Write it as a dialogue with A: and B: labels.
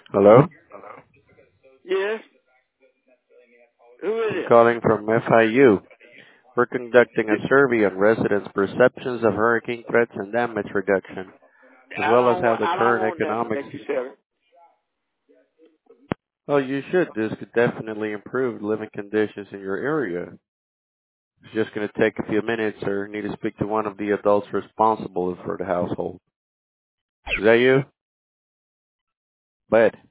A: Hello?
B: Yes. Who is
A: I'm
B: it?
A: calling from FIU. We're conducting a survey on residents' perceptions of hurricane threats and damage reduction, as well as how the
B: I don't
A: current
B: want nothing
A: economics.
B: that you sell.
A: Oh, you should. This could definitely improve living conditions in your area. It's just going to take a few minutes, or need to speak to one of the adults responsible for the household. Is that you? Bud.